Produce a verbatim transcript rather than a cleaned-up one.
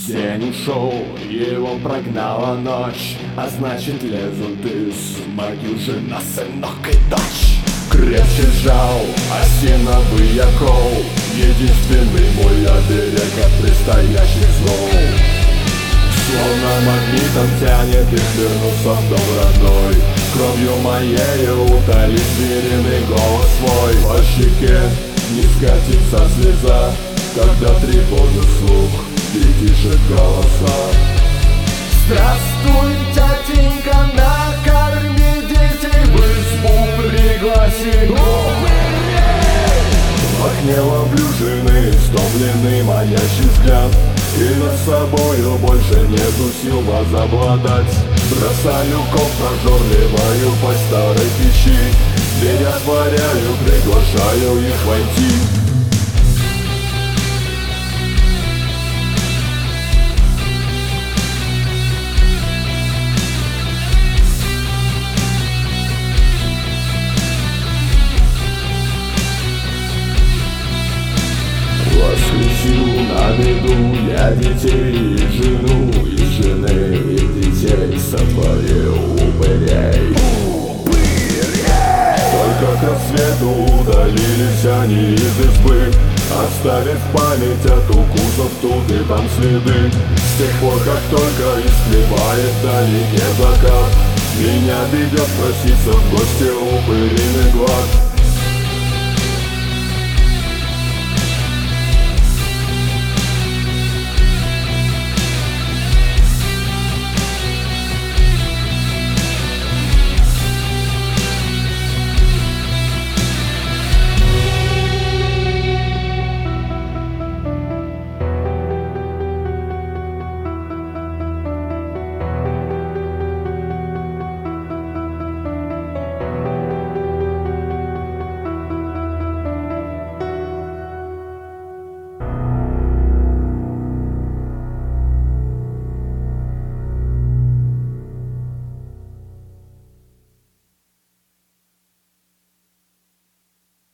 День ушел, его прогнала ночь, а значит лезут из могил жена, сынок и дочь. Крепче сжал осиновый окол, единственный мой оберег от предстоящих злов. Словно магнитом тянет их вернуться в дом родной, кровью моею утолить звериный голос свой. По щеке не скатится слеза, когда тревожит слух детишек голоса. Здравствуй, тятенька, накорми детей, в избу пригласи. В окне ловлю жены, стомленный манящий взгляд, и над собою больше нету сил возобладать. Бросаю кол, прожорливаю по старой печи, дверь отворяю, приглашаю их войти. Воскресил на беду я детей и жену, и жены, и детей сотворил упырей. Только к рассвету удалились они из избы, оставив память от укусов тут и там следы. С тех пор, как только истлевает вдалеке закат, меня ведет проситься в гости упыриный глаз.